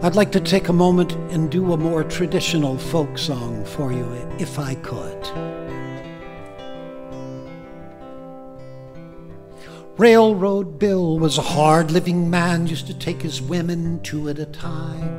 I'd like to take a moment and do a more traditional folk song for you, if I could. Railroad Bill was a hard-living man, used to take his women two at a time.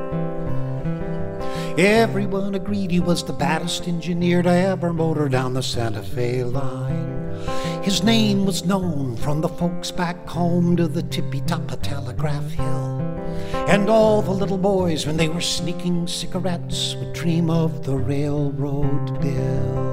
Everyone agreed he was the baddest engineer to ever motor down the Santa Fe line. His name was known from the folks back home to the tippy-top of Telegraph Hill. And all the little boys, when they were sneaking cigarettes, would dream of the Railroad Bill.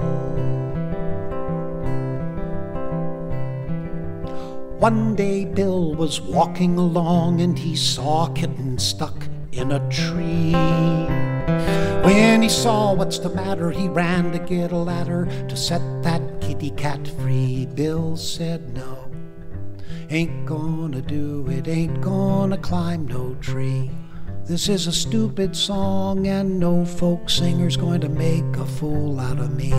One day Bill was walking along and he saw a kitten stuck in a tree. When he saw what's the matter, he ran to get a ladder to set that kitty cat free. Bill said no. Ain't gonna do it, ain't gonna climb no tree. This is a stupid song and no folk singer's going to make a fool out of me.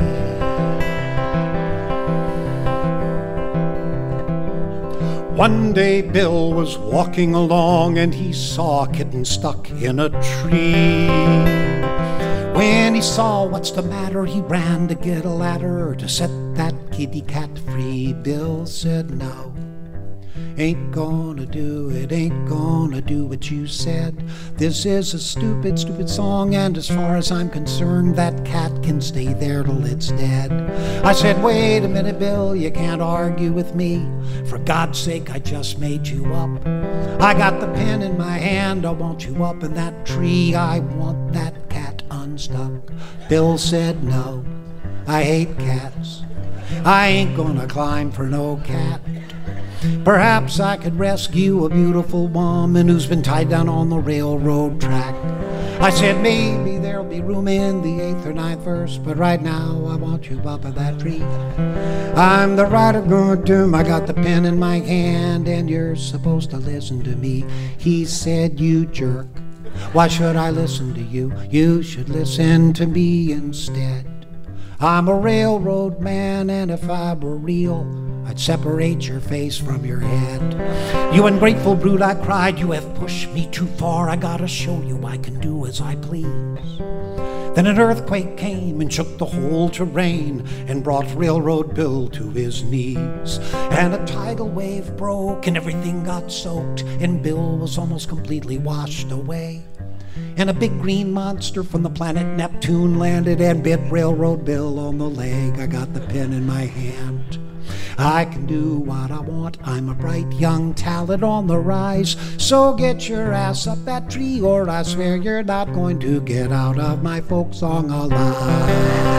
One day Bill was walking along and he saw a kitten stuck in a tree. When he saw what's the matter, he ran to get a ladder to set that kitty cat free. Bill said no. Ain't gonna do it, ain't gonna do what you said. This is a stupid, stupid song, and as far as I'm concerned, that cat can stay there till it's dead. I said, wait a minute, Bill, you can't argue with me. For God's sake, I just made you up. I got the pen in my hand, I want you up in that tree. I want that cat unstuck. Bill said, no, I hate cats. I ain't gonna climb for no cat. Perhaps I could rescue a beautiful woman who's been tied down on the railroad track. I said maybe there'll be room in the 8th or 9th verse, but right now I want you up in that tree. I'm the writer going to, I got the pen in my hand, and you're supposed to listen to me. He said, you jerk, why should I listen to you? You should listen to me instead. I'm a railroad man, and if I were real, I'd separate your face from your head. You ungrateful brute, I cried, you have pushed me too far. I gotta show you I can do as I please. Then an earthquake came and shook the whole terrain and brought Railroad Bill to his knees. And a tidal wave broke and everything got soaked, and Bill was almost completely washed away. And a big green monster from the planet Neptune landed and bit Railroad Bill on the leg. I got the pen in my hand. I can do what I want, I'm a bright young talent on the rise. So get your ass up that tree, or I swear you're not going to get out of my folk song alive.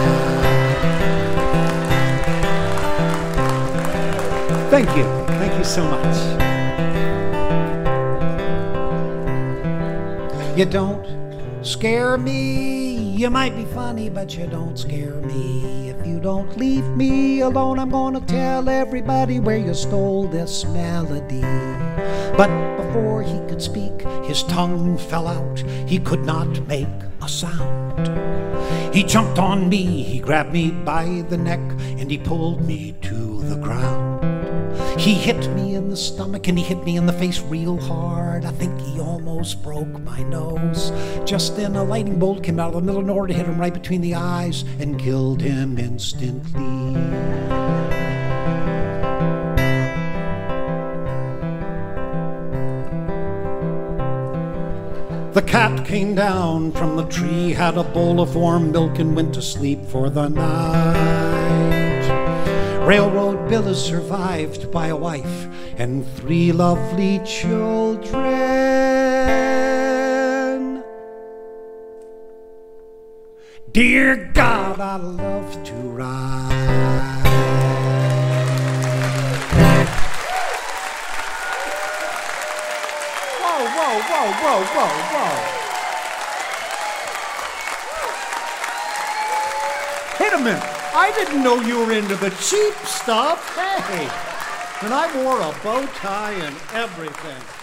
Thank you so much. You don't scare me. You might be funny, but you don't scare me. If you don't leave me alone, I'm gonna tell everybody where you stole this melody. But before he could speak, his tongue fell out. He could not make a sound. He jumped on me, he grabbed me by the neck, and he pulled me to the ground. He hit me in the stomach and he hit me in the face real hard. I think he almost broke my nose. Just then a lightning bolt came out of the middle of nowhere to hit him right between the eyes and killed him instantly. The cat came down from the tree, had a bowl of warm milk, and went to sleep for the night. Railroad Bill is survived by a wife and 3 lovely children. Dear God, I love to ride. Whoa, whoa, whoa, whoa, whoa, whoa. Wait a minute. I didn't know you were into the cheap stuff. Hey, and I wore a bow tie and everything.